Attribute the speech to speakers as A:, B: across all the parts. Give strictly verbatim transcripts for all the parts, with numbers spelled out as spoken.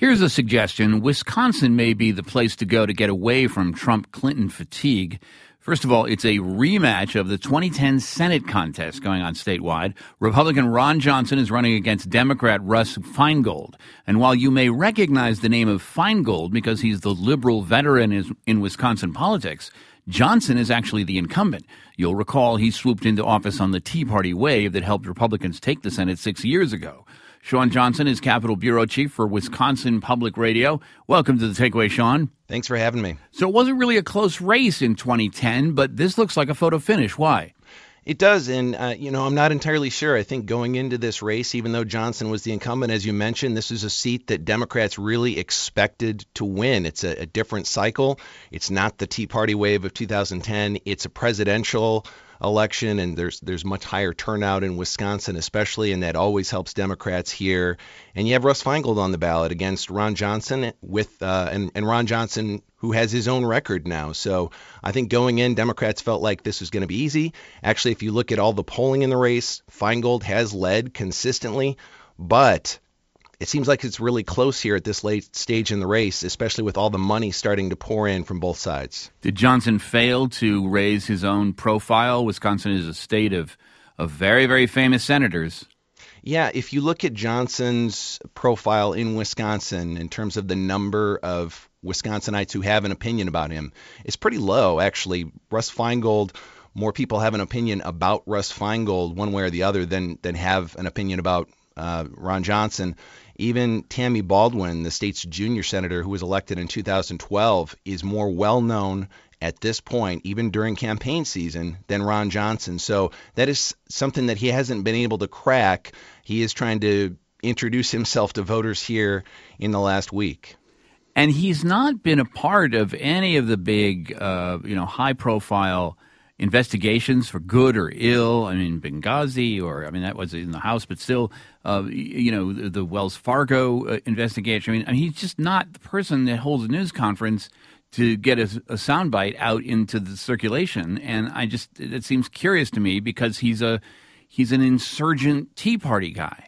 A: Here's a suggestion. Wisconsin may be the place to go to get away from Trump-Clinton fatigue. First of all, it's a rematch of the twenty ten Senate contest going on statewide. Republican Ron Johnson is running against Democrat Russ Feingold. And while you may recognize the name of Feingold because he's the liberal veteran in Wisconsin politics, Johnson is actually the incumbent. You'll recall he swooped into office on the Tea Party wave that helped Republicans take the Senate six years ago. Sean Johnson is Capitol Bureau Chief for Wisconsin Public Radio. Welcome to The Takeaway, Sean.
B: Thanks for having me.
A: So it wasn't really a close race in twenty ten, but this looks like a photo finish. Why?
B: It does, and, uh, you know, I'm not entirely sure. I think going into this race, even though Johnson was the incumbent, as you mentioned, this is a seat that Democrats really expected to win. It's a, a different cycle. It's not the Tea Party wave of two thousand ten. It's a presidential election, and there's there's much higher turnout in Wisconsin especially, and that always helps Democrats here. And you have Russ Feingold on the ballot against Ron Johnson, with uh, and, and Ron Johnson, who has his own record now. So I think going in, Democrats felt like this was going to be easy. Actually, if you look at all the polling in the race, Feingold has led consistently, but it seems like it's really close here at this late stage in the race, especially with all the money starting to pour in from both sides.
A: Did Johnson fail to raise his own profile? Wisconsin is a state of, of very, very famous senators.
B: Yeah, if you look at Johnson's profile in Wisconsin in terms of the number of Wisconsinites who have an opinion about him, it's pretty low, actually. Russ Feingold, more people have an opinion about Russ Feingold one way or the other than, than have an opinion about uh, Ron Johnson. Even Tammy Baldwin, the state's junior senator who was elected in two thousand twelve, is more well-known at this point, even during campaign season, than Ron Johnson. So that is something that he hasn't been able to crack. He is trying to introduce himself to voters here in the last week.
A: And he's not been a part of any of the big, uh, you know, high-profile investigations for good or ill. I mean, Benghazi, or, I mean, that was in the House, but still, uh, you know, the, the Wells Fargo uh, investigation. I mean, I mean, he's just not the person that holds a news conference to get a, a soundbite out into the circulation. And I just, it seems curious to me because he's a, he's an insurgent Tea Party guy.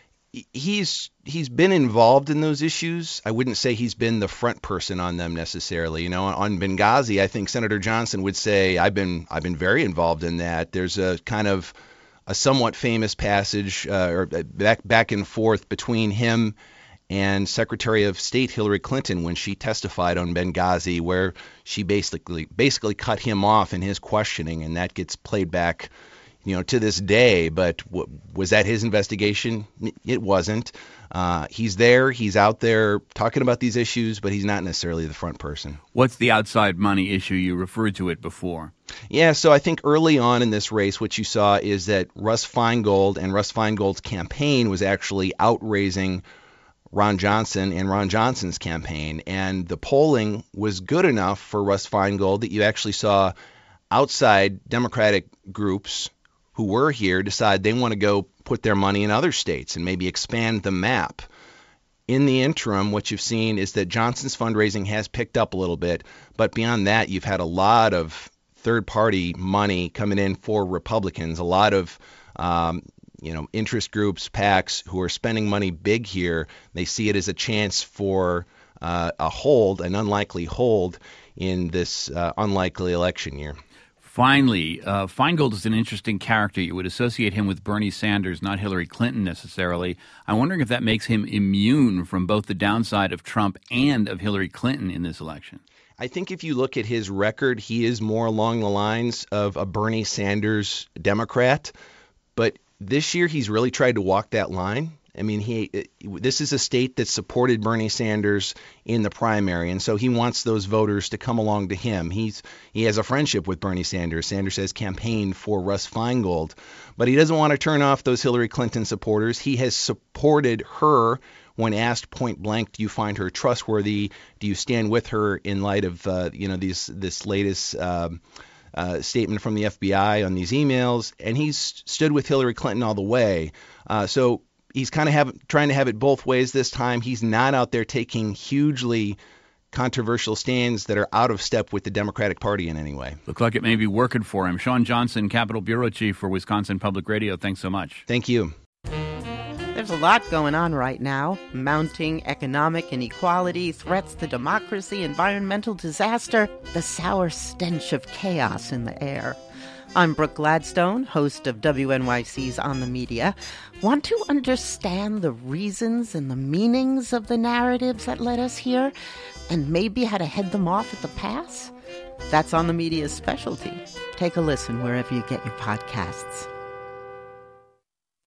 B: He's he's been involved in those issues. I wouldn't say he's been the front person on them necessarily. You know, on Benghazi, I think Senator Johnson would say I've been I've been very involved in that. There's a kind of a somewhat famous passage uh, or back back and forth between him and Secretary of State Hillary Clinton when she testified on Benghazi, where she basically basically cut him off in his questioning, and that gets played back, you know, to this day. But w- was that his investigation? It wasn't. Uh, he's there. He's out there talking about these issues, but he's not necessarily the front person.
A: What's the outside money issue? You referred to it before.
B: Yeah, so I think early on in this race, what you saw is that Russ Feingold and Russ Feingold's campaign was actually outraising Ron Johnson and Ron Johnson's campaign. And the polling was good enough for Russ Feingold that you actually saw outside Democratic groups who were here decide they want to go put their money in other states and maybe expand the map. In the interim, what you've seen is that Johnson's fundraising has picked up a little bit, but beyond that, you've had a lot of third-party money coming in for Republicans, a lot of um, you know, interest groups, PACs, who are spending money big here. They see it as a chance for uh, a hold, an unlikely hold in this uh, unlikely election year.
A: Finally, uh, Feingold is an interesting character. You would associate him with Bernie Sanders, not Hillary Clinton necessarily. I'm wondering if that makes him immune from both the downside of Trump and of Hillary Clinton in this election.
B: I think if you look at his record, he is more along the lines of a Bernie Sanders Democrat. But this year, he's really tried to walk that line. I mean, he this is a state that supported Bernie Sanders in the primary, and so he wants those voters to come along to him. He's he has a friendship with Bernie Sanders. Sanders has campaigned for Russ Feingold, but he doesn't want to turn off those Hillary Clinton supporters. He has supported her when asked point blank, do you find her trustworthy? Do you stand with her in light of uh, you know these this latest um, uh, statement from the F B I on these emails? And he's stood with Hillary Clinton all the way. Uh, so. He's kind of have, trying to have it both ways this time. He's not out there taking hugely controversial stands that are out of step with the Democratic Party in any way.
A: Looks like it may be working for him. Sean Johnson, Capitol Bureau Chief for Wisconsin Public Radio, thanks so much.
B: Thank you.
C: The There's a lot going on right now. Mounting economic inequality, threats to democracy, environmental disaster, the sour stench of chaos in the air. I'm Brooke Gladstone, host of W N Y C's On the Media. Want to understand the reasons and the meanings of the narratives that led us here, and maybe how to head them off at the pass? That's On the Media's specialty. Take a listen wherever you get your podcasts.